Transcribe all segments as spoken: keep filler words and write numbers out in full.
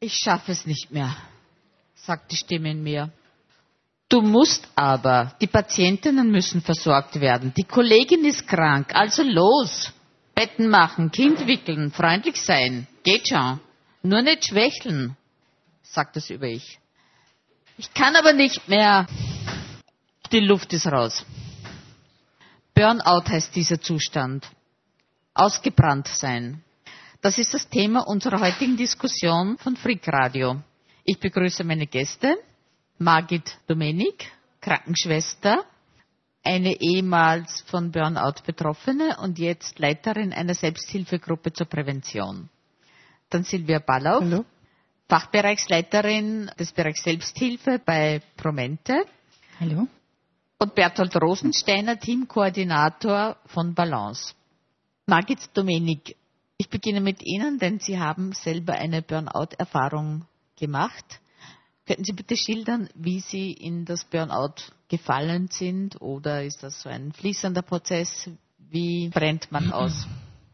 Ich schaffe es nicht mehr, sagt die Stimme in mir. Du musst aber, die Patientinnen müssen versorgt werden, die Kollegin ist krank, also los. Betten machen, Kind wickeln, freundlich sein, geht schon. Nur nicht schwächeln, sagt das Über-Ich. Ich kann aber nicht mehr. Die Luft ist raus. Burnout heißt dieser Zustand. Ausgebrannt sein. Das ist das Thema unserer heutigen Diskussion von Freak Radio. Ich begrüße meine Gäste. Margit Domenik, Krankenschwester, eine ehemals von Burnout Betroffene und jetzt Leiterin einer Selbsthilfegruppe zur Prävention. Dann Silvia Ballauf, Hallo. Fachbereichsleiterin des Bereichs Selbsthilfe bei Promente. Hallo. Und Berthold Rosensteiner, Teamkoordinator von Balance. Margit Domenik, ich beginne mit Ihnen, denn Sie haben selber eine Burnout-Erfahrung gemacht. Könnten Sie bitte schildern, wie Sie in das Burnout gefallen sind? Oder ist das so ein fließender Prozess? Wie brennt man aus?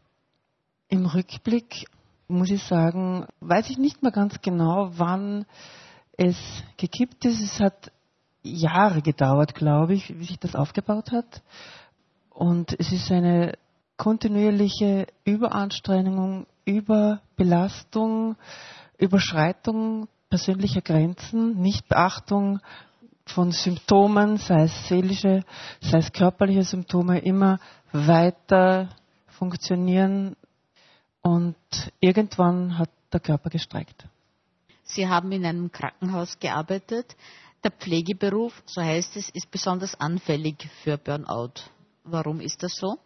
Im Rückblick muss ich sagen, weiß ich nicht mehr ganz genau, wann es gekippt ist. Es hat Jahre gedauert, glaube ich, wie sich das aufgebaut hat. Und es ist eine kontinuierliche Überanstrengung, Überbelastung, Überschreitung persönlicher Grenzen, Nichtbeachtung von Symptomen, sei es seelische, sei es körperliche Symptome, immer weiter funktionieren und irgendwann hat der Körper gestreikt. Sie haben in einem Krankenhaus gearbeitet. Der Pflegeberuf, so heißt es, ist besonders anfällig für Burnout. Warum ist das so?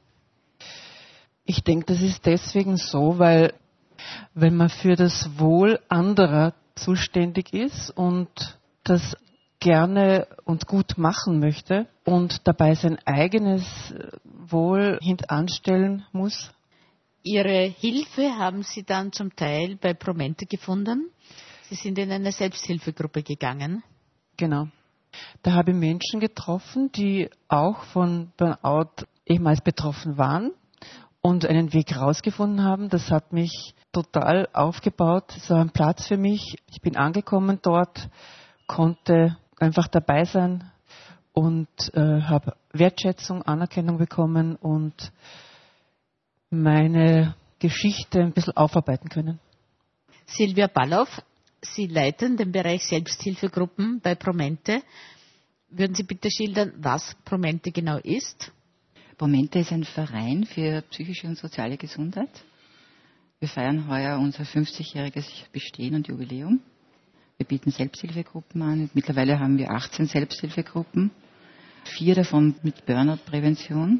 Ich denke, das ist deswegen so, weil wenn man für das Wohl anderer zuständig ist und das gerne und gut machen möchte und dabei sein eigenes Wohl hintanstellen muss. Ihre Hilfe haben Sie dann zum Teil bei Promente gefunden. Sie sind in eine Selbsthilfegruppe gegangen. Genau. Da habe ich Menschen getroffen, die auch von Burnout ehemals betroffen waren und einen Weg rausgefunden haben. Das hat mich total aufgebaut. Es war ein Platz für mich. Ich bin angekommen dort, konnte einfach dabei sein und äh, habe Wertschätzung, Anerkennung bekommen und meine Geschichte ein bisschen aufarbeiten können. Silvia Ballauf, Sie leiten den Bereich Selbsthilfegruppen bei Promente. Würden Sie bitte schildern, was Promente genau ist? Promente ist ein Verein für psychische und soziale Gesundheit. Wir feiern heuer unser fünfzigjähriges Bestehen und Jubiläum. Wir bieten Selbsthilfegruppen an. Mittlerweile haben wir achtzehn Selbsthilfegruppen, vier davon mit Burnout-Prävention.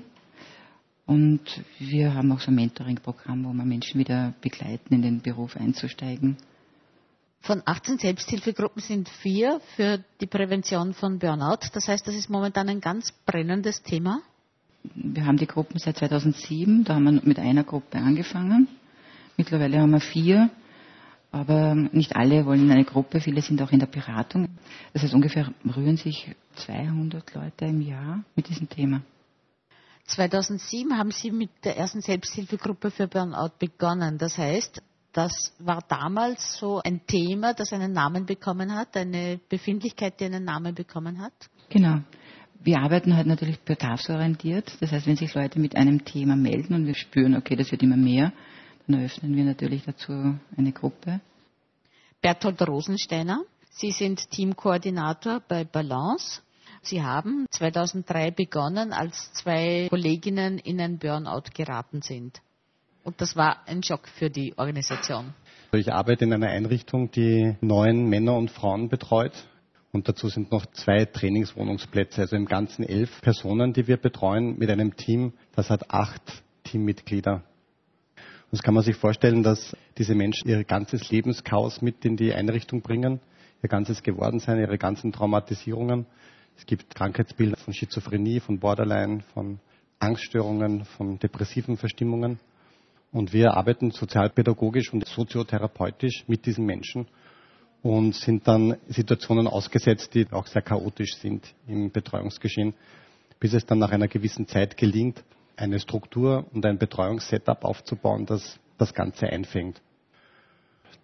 Und wir haben auch so ein Mentoring-Programm, wo wir Menschen wieder begleiten, in den Beruf einzusteigen. Von achtzehn Selbsthilfegruppen sind vier für die Prävention von Burnout. Das heißt, das ist momentan ein ganz brennendes Thema. Wir haben die Gruppen seit zweitausendsieben, da haben wir mit einer Gruppe angefangen. Mittlerweile haben wir vier, aber nicht alle wollen in eine Gruppe, viele sind auch in der Beratung. Das heißt, ungefähr rühren sich zweihundert Leute im Jahr mit diesem Thema. zweitausendsieben haben Sie mit der ersten Selbsthilfegruppe für Burnout begonnen. Das heißt, das war damals so ein Thema, das einen Namen bekommen hat, eine Befindlichkeit, die einen Namen bekommen hat? Genau. Wir arbeiten halt natürlich bedarfsorientiert. Das heißt, wenn sich Leute mit einem Thema melden und wir spüren, okay, das wird immer mehr, dann eröffnen wir natürlich dazu eine Gruppe. Berthold Rosensteiner, Sie sind Teamkoordinator bei Balance. Sie haben zweitausenddrei begonnen, als zwei Kolleginnen in ein Burnout geraten sind. Und das war ein Schock für die Organisation. Ich arbeite in einer Einrichtung, die neun Männer und Frauen betreut. Und dazu sind noch zwei Trainingswohnungsplätze, also im Ganzen elf Personen, die wir betreuen mit einem Team, das hat acht Teammitglieder. Das kann man sich vorstellen, dass diese Menschen ihr ganzes Lebenschaos mit in die Einrichtung bringen, ihr ganzes Gewordensein, ihre ganzen Traumatisierungen. Es gibt Krankheitsbilder von Schizophrenie, von Borderline, von Angststörungen, von depressiven Verstimmungen. Und wir arbeiten sozialpädagogisch und soziotherapeutisch mit diesen Menschen und sind dann Situationen ausgesetzt, die auch sehr chaotisch sind im Betreuungsgeschehen, bis es dann nach einer gewissen Zeit gelingt, eine Struktur und ein Betreuungssetup aufzubauen, das das Ganze einfängt.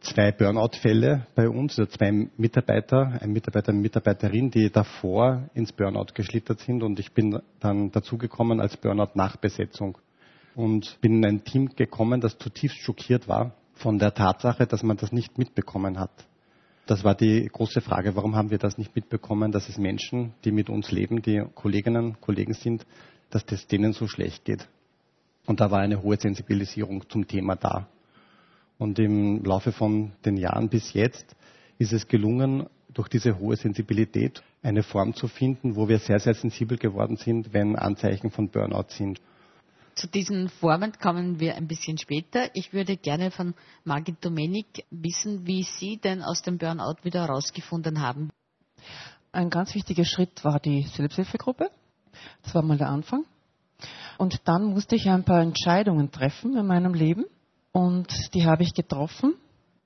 zwei Burnout-Fälle bei uns, also zwei Mitarbeiter, ein Mitarbeiter, eine Mitarbeiterin, die davor ins Burnout geschlittert sind und ich bin dann dazugekommen als Burnout-Nachbesetzung und bin in ein Team gekommen, das zutiefst schockiert war von der Tatsache, dass man das nicht mitbekommen hat. Das war die große Frage, warum haben wir das nicht mitbekommen, dass es Menschen, die mit uns leben, die Kolleginnen, Kollegen sind, dass es denen so schlecht geht. Und da war eine hohe Sensibilisierung zum Thema da. Und im Laufe von den Jahren bis jetzt ist es gelungen, durch diese hohe Sensibilität eine Form zu finden, wo wir sehr, sehr sensibel geworden sind, wenn Anzeichen von Burnout sind. Zu diesen Formen kommen wir ein bisschen später. Ich würde gerne von Margit Domenik wissen, wie Sie denn aus dem Burnout wieder herausgefunden haben. Ein ganz wichtiger Schritt war die Selbsthilfegruppe. Das war mal der Anfang. Und dann musste ich ein paar Entscheidungen treffen in meinem Leben. Und die habe ich getroffen.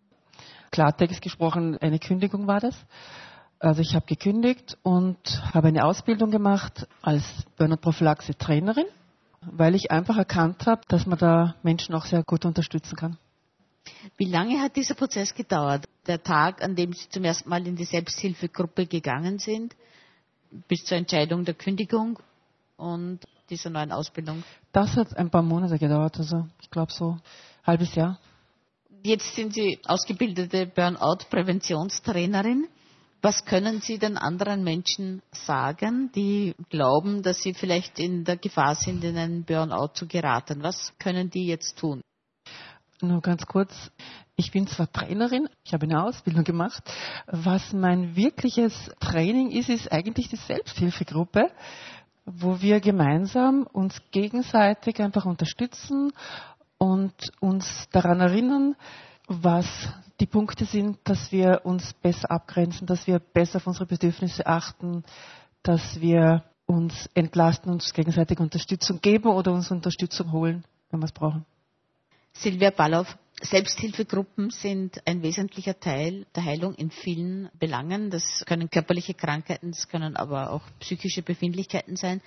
Klartext gesprochen, eine Kündigung war das. Also ich habe gekündigt und habe eine Ausbildung gemacht als Burnout-Prophylaxe-Trainerin, weil ich einfach erkannt habe, dass man da Menschen auch sehr gut unterstützen kann. Wie lange hat dieser Prozess gedauert? Der Tag, an dem Sie zum ersten Mal in die Selbsthilfegruppe gegangen sind, bis zur Entscheidung der Kündigung und dieser neuen Ausbildung? Das hat ein paar Monate gedauert, also ich glaube so ein halbes Jahr. Jetzt sind Sie ausgebildete Burnout-Präventionstrainerin. Was können Sie den anderen Menschen sagen, die glauben, dass sie vielleicht in der Gefahr sind, in einen Burnout zu geraten? Was können die jetzt tun? Nur ganz kurz, ich bin zwar Trainerin, ich habe eine Ausbildung gemacht. Was mein wirkliches Training ist, ist eigentlich die Selbsthilfegruppe, wo wir gemeinsam uns gegenseitig einfach unterstützen und uns daran erinnern, was die Punkte sind, dass wir uns besser abgrenzen, dass wir besser auf unsere Bedürfnisse achten, dass wir uns entlasten, uns gegenseitig Unterstützung geben oder uns Unterstützung holen, wenn wir es brauchen. Silvia Ballauf, Selbsthilfegruppen sind ein wesentlicher Teil der Heilung in vielen Belangen. Das können körperliche Krankheiten, das können aber auch psychische Befindlichkeiten sein.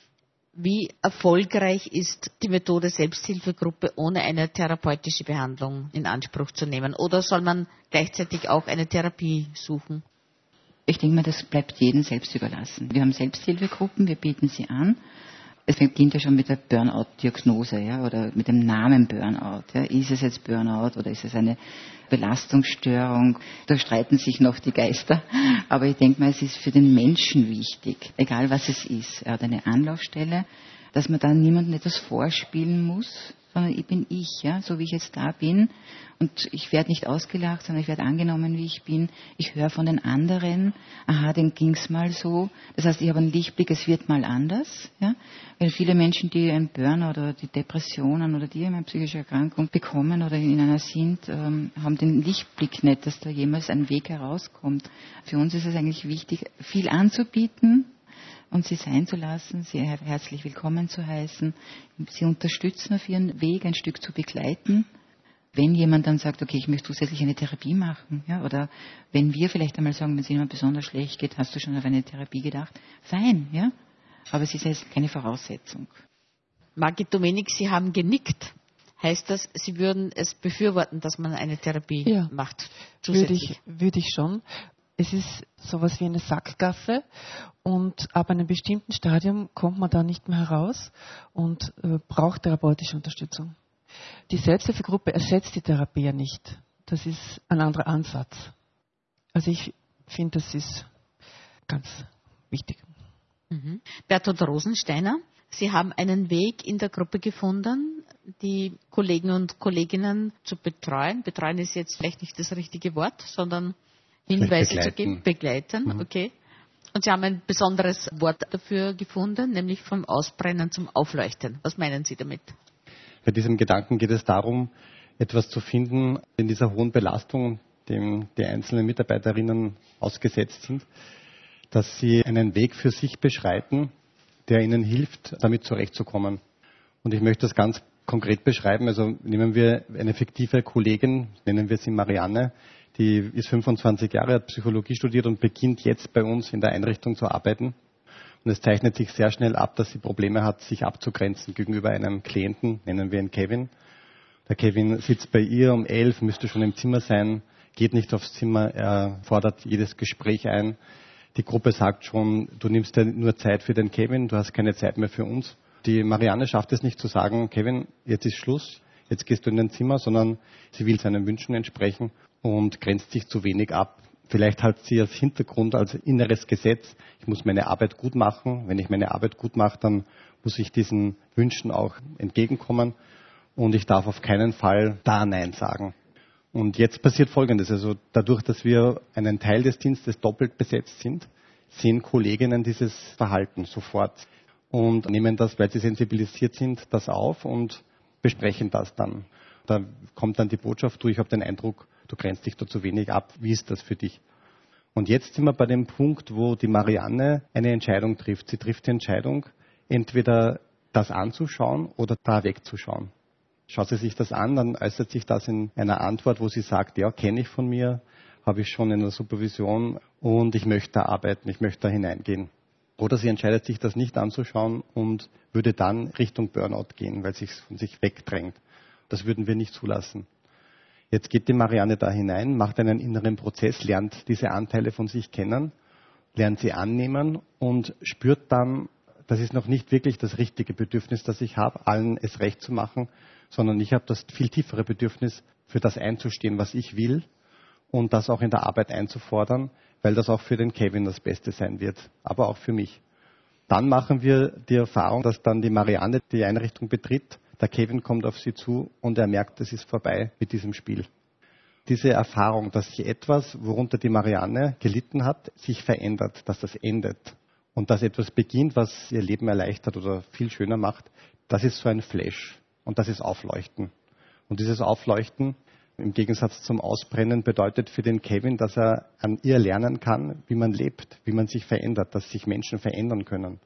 Wie erfolgreich ist die Methode Selbsthilfegruppe, ohne eine therapeutische Behandlung in Anspruch zu nehmen? Oder soll man gleichzeitig auch eine Therapie suchen? Ich denke mal, das bleibt jedem selbst überlassen. Wir haben Selbsthilfegruppen, wir bieten sie an. Es beginnt ja schon mit der Burnout-Diagnose, ja, oder mit dem Namen Burnout. Ja. Ist es jetzt Burnout oder ist es eine Belastungsstörung? Da streiten sich noch die Geister. Aber ich denke mal, es ist für den Menschen wichtig, egal was es ist. Er hat eine Anlaufstelle, dass man dann niemandem etwas vorspielen muss, sondern ich bin ich, ja, so wie ich jetzt da bin. Und ich werde nicht ausgelacht, sondern ich werde angenommen, wie ich bin. Ich höre von den anderen, aha, den ging's mal so. Das heißt, ich habe einen Lichtblick, es wird mal anders. Ja? Weil viele Menschen, die ein Burnout oder die Depressionen oder die eine psychische Erkrankung bekommen oder in einer sind, ähm, haben den Lichtblick nicht, dass da jemals ein Weg herauskommt. Für uns ist es eigentlich wichtig, viel anzubieten und sie sein zu lassen, sie herzlich willkommen zu heißen, sie unterstützen auf ihren Weg, ein Stück zu begleiten. Wenn jemand dann sagt, okay, ich möchte zusätzlich eine Therapie machen, ja, oder wenn wir vielleicht einmal sagen, wenn es jemand besonders schlecht geht, hast du schon auf eine Therapie gedacht? Fein, ja, aber es ist jetzt keine Voraussetzung. Margit Domenik, Sie haben genickt. Heißt das, Sie würden es befürworten, dass man eine Therapie ja, macht? Würde ich, würde ich schon. Es ist sowas wie eine Sackgasse und ab einem bestimmten Stadium kommt man da nicht mehr heraus und äh, braucht therapeutische Unterstützung. Die Selbsthilfegruppe ersetzt die Therapie ja nicht. Das ist ein anderer Ansatz. Also ich finde, das ist ganz wichtig. Mhm. Bertolt Rosensteiner, Sie haben einen Weg in der Gruppe gefunden, die Kollegen und Kolleginnen zu betreuen. Betreuen ist jetzt vielleicht nicht das richtige Wort, sondern Hinweise zu geben, begleiten. Mhm. Okay. Und Sie haben ein besonderes Wort dafür gefunden, nämlich vom Ausbrennen zum Aufleuchten. Was meinen Sie damit? Bei diesem Gedanken geht es darum, etwas zu finden in dieser hohen Belastung, dem die einzelnen Mitarbeiterinnen ausgesetzt sind, dass sie einen Weg für sich beschreiten, der ihnen hilft, damit zurechtzukommen. Und ich möchte das ganz konkret beschreiben. Also nehmen wir eine fiktive Kollegin, nennen wir sie Marianne, die ist fünfundzwanzig Jahre, hat Psychologie studiert und beginnt jetzt bei uns in der Einrichtung zu arbeiten. Und es zeichnet sich sehr schnell ab, dass sie Probleme hat, sich abzugrenzen gegenüber einem Klienten, nennen wir ihn Kevin. Der Kevin sitzt bei ihr um elf, müsste schon im Zimmer sein, geht nicht aufs Zimmer, er fordert jedes Gespräch ein. Die Gruppe sagt schon, du nimmst ja nur Zeit für den Kevin, du hast keine Zeit mehr für uns. Die Marianne schafft es nicht zu sagen, Kevin, jetzt ist Schluss, jetzt gehst du in dein Zimmer, sondern sie will seinen Wünschen entsprechen und grenzt sich zu wenig ab. Vielleicht hat sie als Hintergrund, als inneres Gesetz, ich muss meine Arbeit gut machen. Wenn ich meine Arbeit gut mache, dann muss ich diesen Wünschen auch entgegenkommen und ich darf auf keinen Fall da Nein sagen. Und jetzt passiert Folgendes, also dadurch, dass wir einen Teil des Dienstes doppelt besetzt sind, sehen Kolleginnen dieses Verhalten sofort und nehmen das, weil sie sensibilisiert sind, das auf und besprechen das dann. Da kommt dann die Botschaft, du, ich habe den Eindruck, du grenzt dich da zu wenig ab, wie ist das für dich? Und jetzt sind wir bei dem Punkt, wo die Marianne eine Entscheidung trifft. Sie trifft die Entscheidung, entweder das anzuschauen oder da wegzuschauen. Schaut sie sich das an, dann äußert sich das in einer Antwort, wo sie sagt, ja, kenne ich von mir, habe ich schon in der Supervision und ich möchte da arbeiten, ich möchte da hineingehen. Oder sie entscheidet sich, das nicht anzuschauen und würde dann Richtung Burnout gehen, weil sie es von sich wegdrängt. Das würden wir nicht zulassen. Jetzt geht die Marianne da hinein, macht einen inneren Prozess, lernt diese Anteile von sich kennen, lernt sie annehmen und spürt dann, das ist noch nicht wirklich das richtige Bedürfnis, das ich habe, allen es recht zu machen, sondern ich habe das viel tiefere Bedürfnis, für das einzustehen, was ich will und das auch in der Arbeit einzufordern, weil das auch für den Kevin das Beste sein wird, aber auch für mich. Dann machen wir die Erfahrung, dass dann die Marianne die Einrichtung betritt, der Kevin kommt auf sie zu und er merkt, es ist vorbei mit diesem Spiel. Diese Erfahrung, dass sich etwas, worunter die Marianne gelitten hat, sich verändert, dass das endet und dass etwas beginnt, was ihr Leben erleichtert oder viel schöner macht, das ist so ein Flash und das ist Aufleuchten. Und dieses Aufleuchten im Gegensatz zum Ausbrennen bedeutet für den Kevin, dass er an ihr lernen kann, wie man lebt, wie man sich verändert, dass sich Menschen verändern können.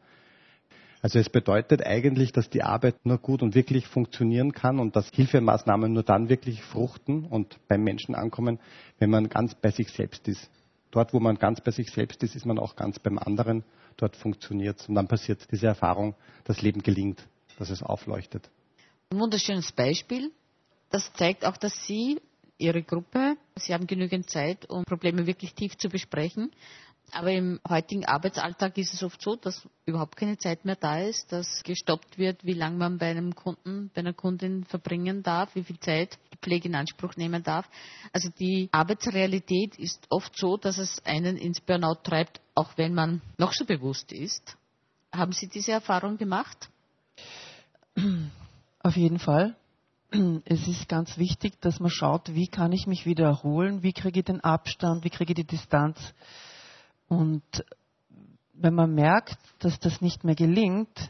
Also es bedeutet eigentlich, dass die Arbeit nur gut und wirklich funktionieren kann und dass Hilfemaßnahmen nur dann wirklich fruchten und beim Menschen ankommen, wenn man ganz bei sich selbst ist. Dort, wo man ganz bei sich selbst ist, ist man auch ganz beim anderen. Dort funktioniert es und dann passiert diese Erfahrung, das Leben gelingt, dass es aufleuchtet. Ein wunderschönes Beispiel. Das zeigt auch, dass Sie, Ihre Gruppe, Sie haben genügend Zeit, um Probleme wirklich tief zu besprechen. Aber im heutigen Arbeitsalltag ist es oft so, dass überhaupt keine Zeit mehr da ist, dass gestoppt wird, wie lange man bei einem Kunden, bei einer Kundin verbringen darf, wie viel Zeit die Pflege in Anspruch nehmen darf. Also die Arbeitsrealität ist oft so, dass es einen ins Burnout treibt, auch wenn man noch so bewusst ist. Haben Sie diese Erfahrung gemacht? Auf jeden Fall. Es ist ganz wichtig, dass man schaut, wie kann ich mich wieder erholen, wie kriege ich den Abstand, wie kriege ich die Distanz. Und wenn man merkt, dass das nicht mehr gelingt,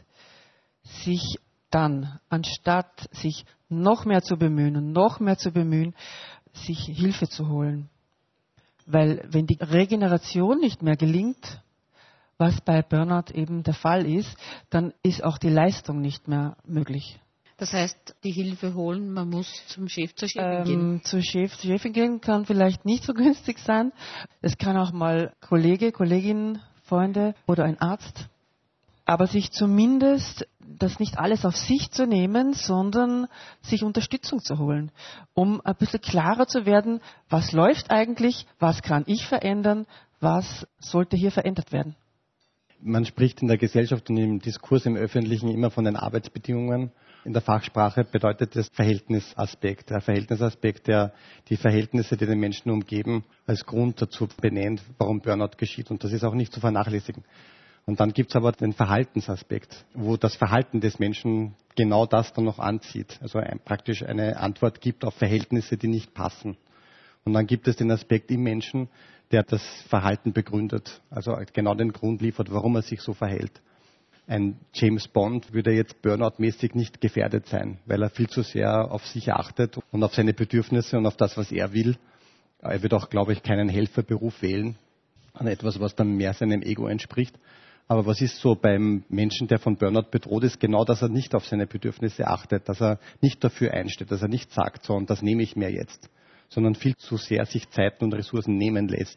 sich dann, anstatt sich noch mehr zu bemühen und noch mehr zu bemühen, sich Hilfe zu holen. Weil wenn die Regeneration nicht mehr gelingt, was bei Burnout eben der Fall ist, dann ist auch die Leistung nicht mehr möglich. Das heißt, die Hilfe holen, man muss zum Chef, zur Chefin ähm, gehen. Zur Chef, zur Chefin gehen kann vielleicht nicht so günstig sein. Es kann auch mal Kollege, Kollegin, Freunde oder ein Arzt. Aber sich zumindest das nicht alles auf sich zu nehmen, sondern sich Unterstützung zu holen, um ein bisschen klarer zu werden, was läuft eigentlich, was kann ich verändern, was sollte hier verändert werden. Man spricht in der Gesellschaft und im Diskurs im Öffentlichen immer von den Arbeitsbedingungen. In der Fachsprache bedeutet das Verhältnisaspekt. Der Verhältnisaspekt, der die Verhältnisse, die den Menschen umgeben, als Grund dazu benennt, warum Burnout geschieht. Und das ist auch nicht zu vernachlässigen. Und dann gibt es aber den Verhaltensaspekt, wo das Verhalten des Menschen genau das dann noch anzieht. Also ein, praktisch eine Antwort gibt auf Verhältnisse, die nicht passen. Und dann gibt es den Aspekt im Menschen, der das Verhalten begründet. Also genau den Grund liefert, warum er sich so verhält. Ein James Bond würde jetzt Burnout-mäßig nicht gefährdet sein, weil er viel zu sehr auf sich achtet und auf seine Bedürfnisse und auf das, was er will. Er wird auch, glaube ich, keinen Helferberuf wählen, an etwas, was dann mehr seinem Ego entspricht. Aber was ist so beim Menschen, der von Burnout bedroht ist? Genau, dass er nicht auf seine Bedürfnisse achtet, dass er nicht dafür einsteht, dass er nicht sagt, so, und das nehme ich mir jetzt, sondern viel zu sehr sich Zeit und Ressourcen nehmen lässt.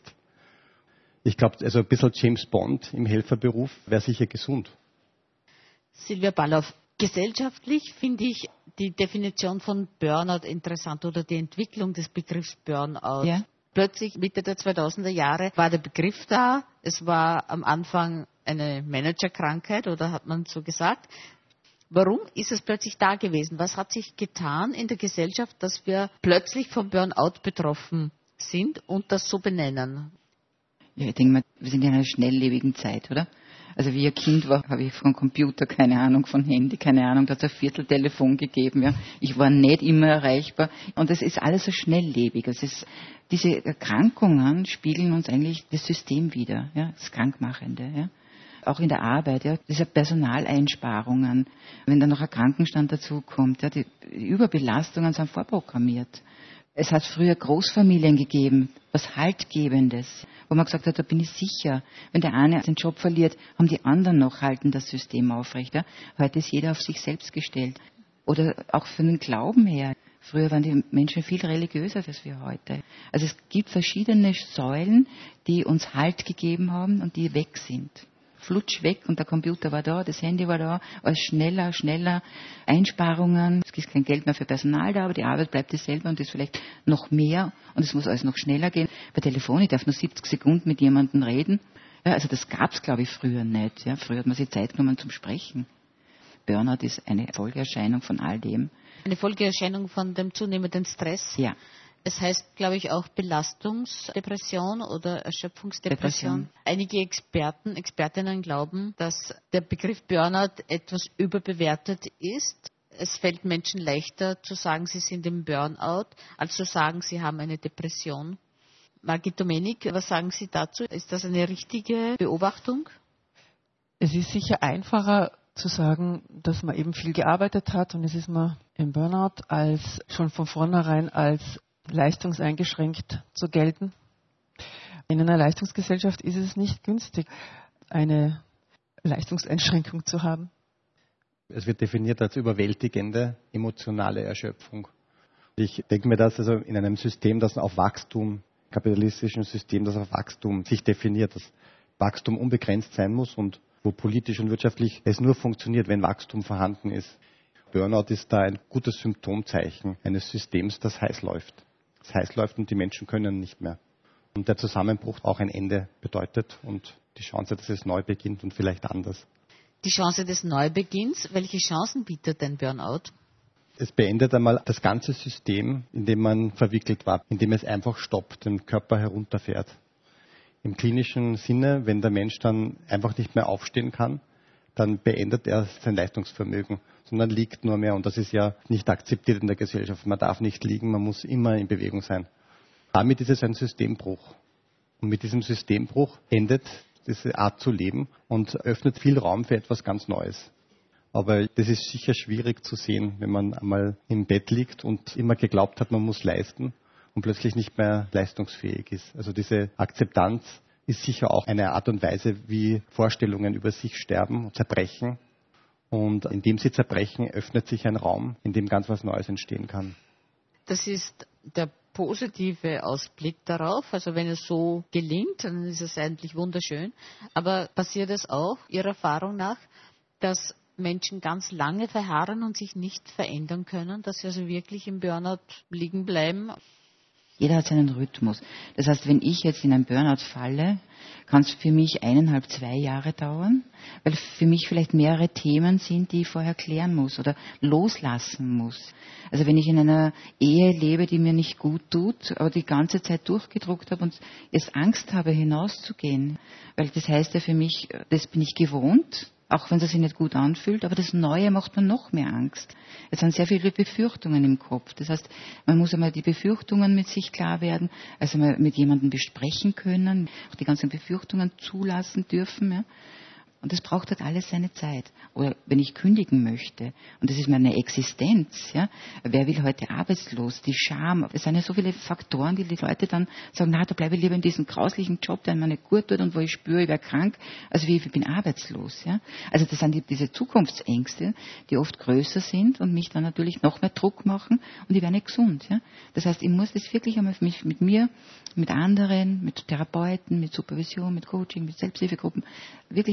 Ich glaube, also ein bisschen James Bond im Helferberuf wäre sicher gesund. Silvia Ballauf, Gesellschaftlich finde ich die Definition von Burnout interessant oder die Entwicklung des Begriffs Burnout. Ja. Plötzlich Mitte der zweitausender Jahre war der Begriff da. Es war am Anfang eine Managerkrankheit oder hat man so gesagt. Warum ist es plötzlich da gewesen? Was hat sich getan in der Gesellschaft, dass wir plötzlich vom Burnout betroffen sind und das so benennen? Ja, ich denke mal, wir sind in einer schnelllebigen Zeit, oder? Also wie ich ein Kind war, habe ich von Computer keine Ahnung, von Handy keine Ahnung, da hat es ein Vierteltelefon gegeben. Ja. Ich war nicht immer erreichbar und es ist alles so schnelllebig. Es ist, diese Erkrankungen spiegeln uns eigentlich das System wider, ja, das Krankmachende. Ja. Auch in der Arbeit, ja, diese Personaleinsparungen, wenn dann noch ein Krankenstand dazukommt, ja, die Überbelastungen sind vorprogrammiert. Es hat früher Großfamilien gegeben, was Haltgebendes, wo man gesagt hat, da bin ich sicher. Wenn der eine den Job verliert, haben die anderen noch, halten das System aufrecht. Ja. Heute ist jeder auf sich selbst gestellt. Oder auch für den Glauben her. Früher waren die Menschen viel religiöser als wir heute. Also es gibt verschiedene Säulen, die uns Halt gegeben haben und die weg sind. Flutsch weg und der Computer war da, das Handy war da, alles schneller, schneller, Einsparungen, es ist kein Geld mehr für Personal da, aber die Arbeit bleibt dieselbe und ist vielleicht noch mehr und es muss alles noch schneller gehen. Bei Telefon, ich darf nur siebzig Sekunden mit jemandem reden. Ja, also das gab es, glaube ich, früher nicht. Ja, früher hat man sich Zeit genommen zum Sprechen. Burnout ist eine Folgeerscheinung von all dem. Eine Folgeerscheinung von dem zunehmenden Stress? Ja. Es heißt, glaube ich, auch Belastungsdepression oder Erschöpfungsdepression. Depression. Einige Experten, Expertinnen glauben, dass der Begriff Burnout etwas überbewertet ist. Es fällt Menschen leichter zu sagen, sie sind im Burnout, als zu sagen, sie haben eine Depression. Margit Domenik, was sagen Sie dazu? Ist das eine richtige Beobachtung? Es ist sicher einfacher zu sagen, dass man eben viel gearbeitet hat und es ist man im Burnout, als schon von vornherein als leistungseingeschränkt zu gelten. In einer Leistungsgesellschaft ist es nicht günstig, eine Leistungseinschränkung zu haben. Es wird definiert als überwältigende emotionale Erschöpfung. Ich denke mir, dass also in einem System, das auf Wachstum, kapitalistischen System, das auf Wachstum sich definiert, dass Wachstum unbegrenzt sein muss und wo politisch und wirtschaftlich es nur funktioniert, wenn Wachstum vorhanden ist. Burnout ist da ein gutes Symptomzeichen eines Systems, das heiß läuft. Das heiß läuft und die Menschen können nicht mehr. Und der Zusammenbruch auch ein Ende bedeutet und die Chance, dass es neu beginnt und vielleicht anders. Die Chance des Neubeginns, welche Chancen bietet denn Burnout? Es beendet einmal das ganze System, in dem man verwickelt war, in dem es einfach stoppt, den Körper herunterfährt. Im klinischen Sinne, wenn der Mensch dann einfach nicht mehr aufstehen kann, dann beendet er sein Leistungsvermögen, sondern liegt nur mehr. Und das ist ja nicht akzeptiert in der Gesellschaft. Man darf nicht liegen, man muss immer in Bewegung sein. Damit ist es ein Systembruch. Und mit diesem Systembruch endet diese Art zu leben und öffnet viel Raum für etwas ganz Neues. Aber das ist sicher schwierig zu sehen, wenn man einmal im Bett liegt und immer geglaubt hat, man muss leisten und plötzlich nicht mehr leistungsfähig ist. Also diese Akzeptanz ist sicher auch eine Art und Weise, wie Vorstellungen über sich sterben und zerbrechen. Und indem sie zerbrechen, öffnet sich ein Raum, in dem ganz was Neues entstehen kann. Das ist der positive Ausblick darauf. Also wenn es so gelingt, dann ist es eigentlich wunderschön. Aber passiert es auch, Ihrer Erfahrung nach, dass Menschen ganz lange verharren und sich nicht verändern können, dass sie also wirklich im Burnout liegen bleiben? Jeder hat seinen Rhythmus. Das heißt, wenn ich jetzt in ein Burnout falle, kann es für mich eineinhalb, zwei Jahre dauern, weil für mich vielleicht mehrere Themen sind, die ich vorher klären muss oder loslassen muss. Also wenn ich in einer Ehe lebe, die mir nicht gut tut, aber die ganze Zeit durchgedruckt habe und jetzt Angst habe, hinauszugehen, weil das heißt ja für mich, das bin ich gewohnt, auch wenn es sich nicht gut anfühlt, aber das Neue macht mir noch mehr Angst. Es sind sehr viele Befürchtungen im Kopf. Das heißt, man muss einmal die Befürchtungen mit sich klar werden, also mal mit jemandem besprechen können, auch die ganzen Befürchtungen zulassen dürfen. Ja. Und das braucht halt alles seine Zeit. Oder wenn ich kündigen möchte, und das ist meine Existenz, ja, wer will heute arbeitslos, die Scham, es sind ja so viele Faktoren, die die Leute dann sagen, na, da bleibe ich lieber in diesem grauslichen Job, der mir nicht gut tut und wo ich spüre, ich wäre krank, also wie ich bin arbeitslos. Ja. Also das sind die, diese Zukunftsängste, die oft größer sind und mich dann natürlich noch mehr Druck machen und ich wäre nicht gesund. Ja. Das heißt, ich muss das wirklich einmal für mich, mit mir, mit anderen, mit Therapeuten, mit Supervision, mit Coaching, mit Selbsthilfegruppen wirklich einmal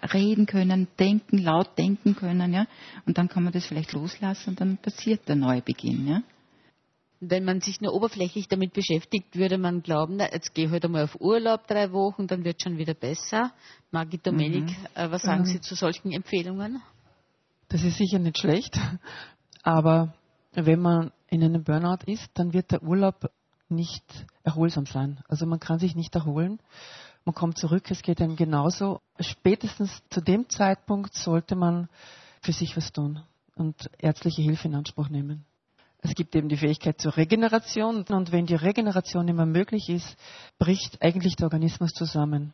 reden können, denken, laut denken können, ja. Und dann kann man das vielleicht loslassen und dann passiert der neue Beginn, ja. Wenn man sich nur oberflächlich damit beschäftigt, würde man glauben, na, jetzt gehe ich halt einmal auf Urlaub drei Wochen, dann wird schon wieder besser. Margit Domenik, mhm. äh, was sagen mhm. Sie zu solchen Empfehlungen? Das ist sicher nicht schlecht, aber wenn man in einem Burnout ist, dann wird der Urlaub nicht erholsam sein. Also man kann sich nicht erholen. Man kommt zurück, es geht einem genauso. Spätestens zu dem Zeitpunkt sollte man für sich was tun und ärztliche Hilfe in Anspruch nehmen. Es gibt eben die Fähigkeit zur Regeneration und wenn die Regeneration nicht mehr möglich ist, bricht eigentlich der Organismus zusammen.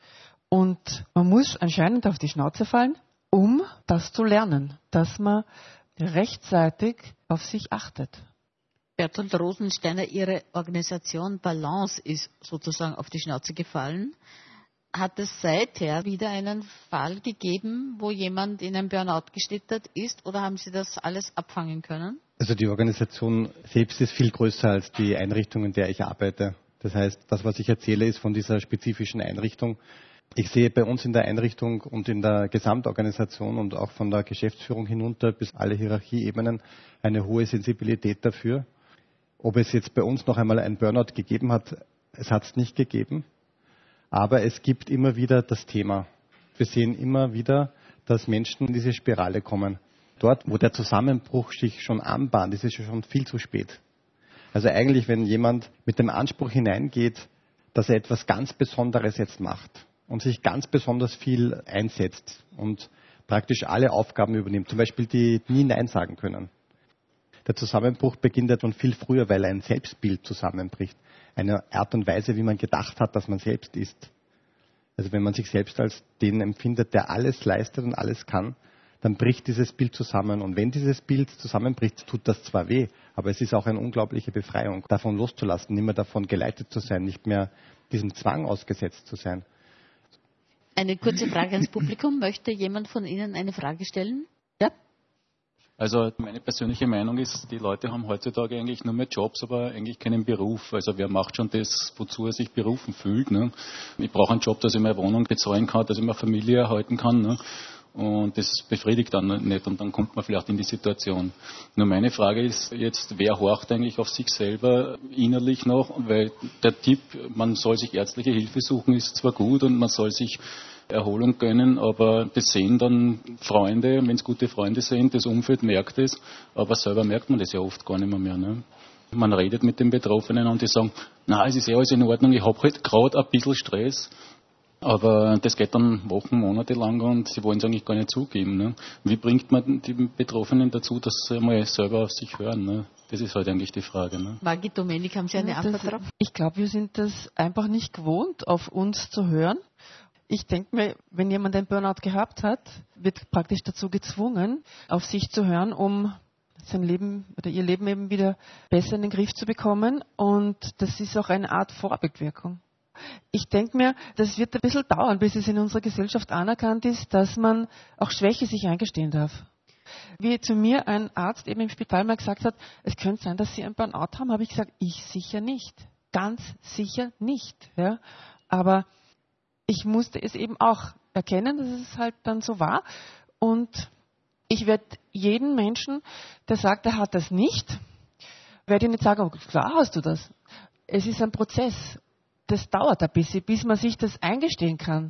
Und man muss anscheinend auf die Schnauze fallen, um das zu lernen, dass man rechtzeitig auf sich achtet. Bertolt Rosensteiner, Ihre Organisation Balance ist sozusagen auf die Schnauze gefallen. Hat es seither wieder einen Fall gegeben, wo jemand in einen Burnout geschlittert ist oder haben Sie das alles abfangen können? Also die Organisation selbst ist viel größer als die Einrichtung, in der ich arbeite. Das heißt, das, was ich erzähle, ist von dieser spezifischen Einrichtung. Ich sehe bei uns in der Einrichtung und in der Gesamtorganisation und auch von der Geschäftsführung hinunter bis alle Hierarchieebenen eine hohe Sensibilität dafür. Ob es jetzt bei uns noch einmal einen Burnout gegeben hat, es hat es nicht gegeben. Aber es gibt immer wieder das Thema. Wir sehen immer wieder, dass Menschen in diese Spirale kommen. Dort, wo der Zusammenbruch sich schon anbahnt, ist es schon viel zu spät. Also eigentlich, wenn jemand mit dem Anspruch hineingeht, dass er etwas ganz Besonderes jetzt macht und sich ganz besonders viel einsetzt und praktisch alle Aufgaben übernimmt, zum Beispiel die nie Nein sagen können. Der Zusammenbruch beginnt ja schon viel früher, weil ein Selbstbild zusammenbricht. Eine Art und Weise, wie man gedacht hat, dass man selbst ist. Also wenn man sich selbst als den empfindet, der alles leistet und alles kann, dann bricht dieses Bild zusammen. Und wenn dieses Bild zusammenbricht, tut das zwar weh, aber es ist auch eine unglaubliche Befreiung, davon loszulassen, nicht mehr davon geleitet zu sein, nicht mehr diesem Zwang ausgesetzt zu sein. Eine kurze Frage ans Publikum. Möchte jemand von Ihnen eine Frage stellen? Ja? Also meine persönliche Meinung ist, die Leute haben heutzutage eigentlich nur mehr Jobs, aber eigentlich keinen Beruf. Also wer macht schon das, wozu er sich berufen fühlt? Ne? Ich brauche einen Job, dass ich meine Wohnung bezahlen kann, dass ich meine Familie erhalten kann. Ne? Und das befriedigt dann nicht und dann kommt man vielleicht in die Situation. Nur meine Frage ist jetzt, wer horcht eigentlich auf sich selber innerlich noch? Weil der Tipp, man soll sich ärztliche Hilfe suchen, ist zwar gut und man soll sich Erholung gönnen, aber das sehen dann Freunde, wenn es gute Freunde sind, das Umfeld merkt es, aber selber merkt man das ja oft gar nicht mehr. mehr ne? Man redet mit den Betroffenen und die sagen, na, es ist eh alles in Ordnung, ich habe halt gerade ein bisschen Stress. Aber das geht dann Wochen, Monate lang und sie wollen es eigentlich gar nicht zugeben. Ne? Wie bringt man die Betroffenen dazu, dass sie mal selber auf sich hören? Ne? Das ist halt eigentlich die Frage. Ne? Margit Domenik, haben Sie eine Antwort darauf? Ich glaube, wir sind das einfach nicht gewohnt, auf uns zu hören. Ich denke mir, wenn jemand einen Burnout gehabt hat, wird praktisch dazu gezwungen, auf sich zu hören, um sein Leben oder ihr Leben eben wieder besser in den Griff zu bekommen. Und das ist auch eine Art Vorbildwirkung. Ich denke mir, das wird ein bisschen dauern, bis es in unserer Gesellschaft anerkannt ist, dass man auch Schwäche sich eingestehen darf. Wie zu mir ein Arzt eben im Spital mal gesagt hat, es könnte sein, dass Sie einen Burnout haben, habe ich gesagt, ich sicher nicht. Ganz sicher nicht. Ja. Aber ich musste es eben auch erkennen, dass es halt dann so war. Und ich werde jeden Menschen, der sagt, er hat das nicht, werde ich nicht sagen, oh, klar hast du das. Es ist ein Prozess. Das dauert ein bisschen, bis man sich das eingestehen kann.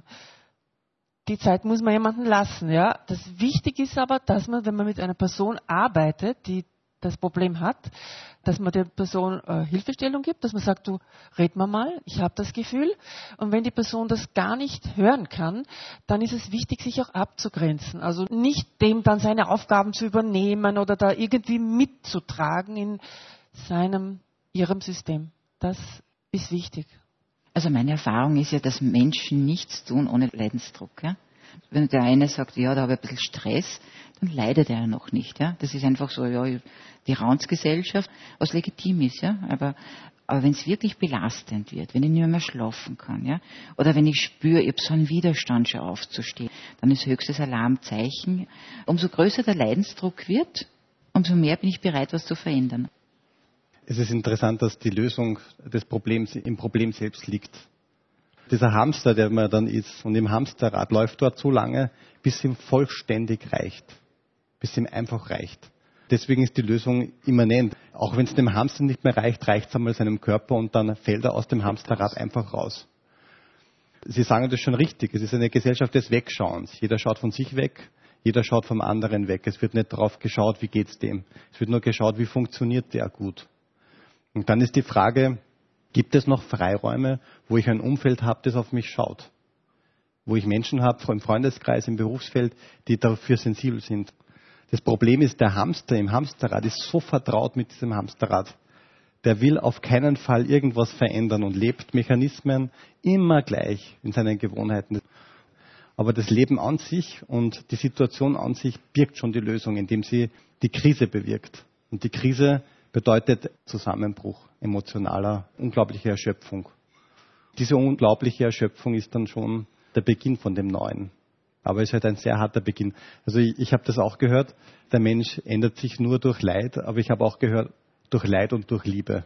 Die Zeit muss man jemanden lassen. Ja. Das wichtig ist aber, dass man, wenn man mit einer Person arbeitet, die das Problem hat, dass man der Person äh, Hilfestellung gibt, dass man sagt, du, red mal mal, ich habe das Gefühl. Und wenn die Person das gar nicht hören kann, dann ist es wichtig, sich auch abzugrenzen. Also nicht dem dann seine Aufgaben zu übernehmen oder da irgendwie mitzutragen in seinem, ihrem System. Das ist wichtig. Also meine Erfahrung ist ja, dass Menschen nichts tun ohne Leidensdruck. Ja? Wenn der eine sagt, ja, da habe ich ein bisschen Stress, dann leidet er noch nicht. Ja? Das ist einfach so, ja, die Raunzgesellschaft, was legitim ist. Ja? Aber, aber wenn es wirklich belastend wird, wenn ich nicht mehr schlafen kann, ja? Oder wenn ich spüre, ich habe so einen Widerstand schon aufzustehen, dann ist höchstes Alarmzeichen. Umso größer der Leidensdruck wird, umso mehr bin ich bereit, was zu verändern. Es ist interessant, dass die Lösung des Problems im Problem selbst liegt. Dieser Hamster, der man dann ist und im Hamsterrad läuft dort so lange, bis ihm vollständig reicht. Bis ihm einfach reicht. Deswegen ist die Lösung immanent. Auch wenn es dem Hamster nicht mehr reicht, reicht es einmal seinem Körper und dann fällt er aus dem Hamsterrad einfach raus. Sie sagen das schon richtig. Es ist eine Gesellschaft des Wegschauens. Jeder schaut von sich weg, jeder schaut vom anderen weg. Es wird nicht darauf geschaut, wie geht's dem. Es wird nur geschaut, wie funktioniert der gut. Und dann ist die Frage, gibt es noch Freiräume, wo ich ein Umfeld habe, das auf mich schaut? Wo ich Menschen habe, im Freundeskreis, im Berufsfeld, die dafür sensibel sind. Das Problem ist, der Hamster im Hamsterrad ist so vertraut mit diesem Hamsterrad. Der will auf keinen Fall irgendwas verändern und lebt Mechanismen immer gleich in seinen Gewohnheiten. Aber das Leben an sich und die Situation an sich birgt schon die Lösung, indem sie die Krise bewirkt. Und die Krise bedeutet Zusammenbruch, emotionaler, unglaublicher Erschöpfung. Diese unglaubliche Erschöpfung ist dann schon der Beginn von dem Neuen. Aber es ist halt ein sehr harter Beginn. Also ich, ich habe das auch gehört, der Mensch ändert sich nur durch Leid, aber ich habe auch gehört, durch Leid und durch Liebe.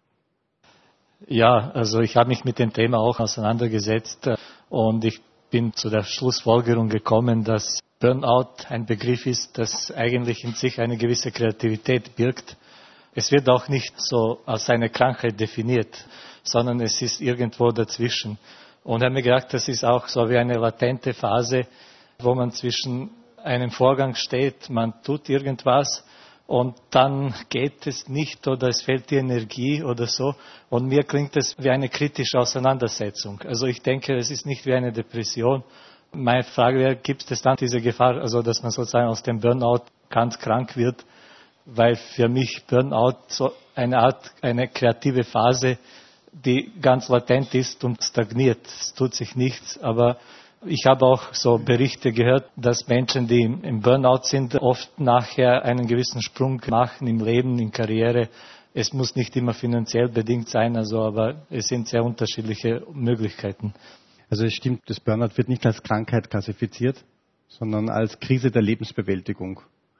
Ja, also ich habe mich mit dem Thema auch auseinandergesetzt und ich bin zu der Schlussfolgerung gekommen, dass Burnout ein Begriff ist, das eigentlich in sich eine gewisse Kreativität birgt. Es wird auch nicht so als eine Krankheit definiert, sondern es ist irgendwo dazwischen. Und ich habe mir gedacht, das ist auch so wie eine latente Phase, wo man zwischen einem Vorgang steht, man tut irgendwas und dann geht es nicht oder es fehlt die Energie oder so. Und mir klingt es wie eine kritische Auseinandersetzung. Also ich denke, es ist nicht wie eine Depression. Meine Frage wäre, gibt es dann diese Gefahr, also dass man sozusagen aus dem Burnout ganz krank wird? Weil für mich Burnout so eine Art, eine kreative Phase, die ganz latent ist und stagniert. Es tut sich nichts, aber ich habe auch so Berichte gehört, dass Menschen, die im Burnout sind, oft nachher einen gewissen Sprung machen im Leben, in Karriere. Es muss nicht immer finanziell bedingt sein, also, aber es sind sehr unterschiedliche Möglichkeiten. Also es stimmt, das Burnout wird nicht als Krankheit klassifiziert, sondern als Krise der Lebensbewältigung.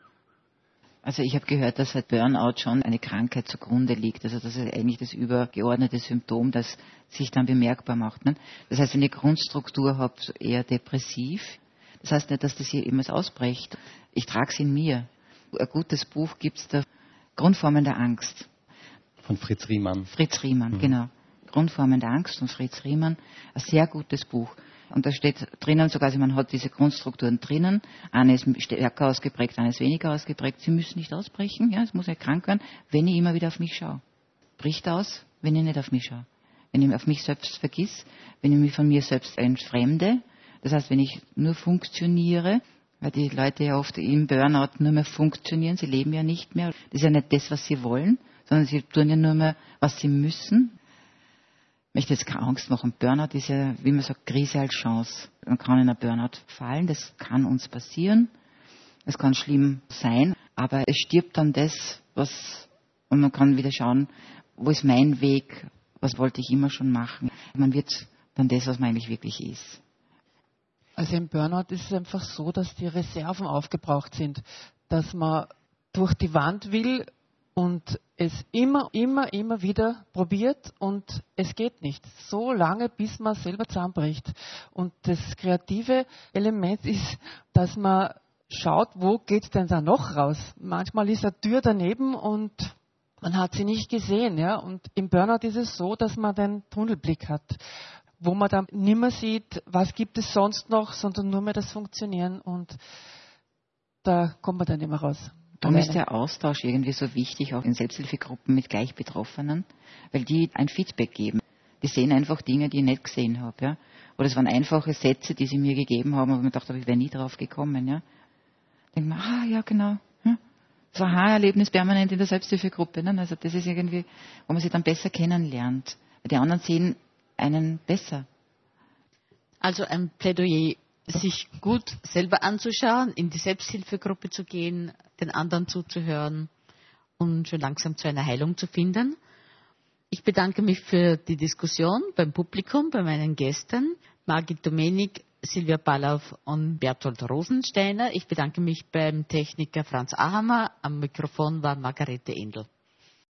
Also ich habe gehört, dass halt Burnout schon eine Krankheit zugrunde liegt. Also das ist eigentlich das übergeordnete Symptom, das sich dann bemerkbar macht. Ne? Das heißt, wenn ihr Grundstruktur habt, eher depressiv. Das heißt nicht, dass das hier immer ausbricht. Ich trage es in mir. Ein gutes Buch gibt es da, Grundformen der Angst. Von Fritz Riemann. Fritz Riemann, mhm. Genau. Grundformen der Angst von Fritz Riemann. Ein sehr gutes Buch. Und da steht drinnen sogar, also man hat diese Grundstrukturen drinnen. Eine ist stärker ausgeprägt, eine ist weniger ausgeprägt. Sie müssen nicht ausbrechen, ja, es muss ja krank werden, wenn ich immer wieder auf mich schaue. Bricht aus, wenn ich nicht auf mich schaue. Wenn ich auf mich selbst vergiss, wenn ich mich von mir selbst entfremde. Das heißt, wenn ich nur funktioniere, weil die Leute ja oft im Burnout nur mehr funktionieren, sie leben ja nicht mehr. Das ist ja nicht das, was sie wollen, sondern sie tun ja nur mehr, was sie müssen. Ich möchte jetzt keine Angst machen. Burnout ist ja, wie man sagt, Krise als Chance. Man kann in einen Burnout fallen, das kann uns passieren. Es kann schlimm sein, aber es stirbt dann das, was, und man kann wieder schauen, wo ist mein Weg, was wollte ich immer schon machen. Man wird dann das, was man eigentlich wirklich ist. Also im Burnout ist es einfach so, dass die Reserven aufgebraucht sind, dass man durch die Wand will, und es immer, immer, immer wieder probiert und es geht nicht. So lange, bis man selber zusammenbricht. Und das kreative Element ist, dass man schaut, wo geht es denn da noch raus? Manchmal ist eine Tür daneben und man hat sie nicht gesehen. Ja? Und im Burnout ist es so, dass man den Tunnelblick hat, wo man dann nicht mehr sieht, was gibt es sonst noch, sondern nur mehr das Funktionieren und da kommt man dann nicht mehr raus. Darum ist der Austausch irgendwie so wichtig, auch in Selbsthilfegruppen mit Gleichbetroffenen, weil die ein Feedback geben. Die sehen einfach Dinge, die ich nicht gesehen habe. Ja? Oder es waren einfache Sätze, die sie mir gegeben haben, aber ich dachte, ich wäre nie drauf gekommen. Ja? Denkt man, ah ja, genau. Ja? Das Aha-Erlebnis permanent in der Selbsthilfegruppe. Ne? Also das ist irgendwie, wo man sich dann besser kennenlernt. Weil die anderen sehen einen besser. Also ein Plädoyer, sich gut selber anzuschauen, in die Selbsthilfegruppe zu gehen, den anderen zuzuhören und schon langsam zu einer Heilung zu finden. Ich bedanke mich für die Diskussion beim Publikum, bei meinen Gästen, Margit Domenik, Silvia Ballauf und Bertolt Rosensteiner. Ich bedanke mich beim Techniker Franz Ahammer. Am Mikrofon war Margarete Endl.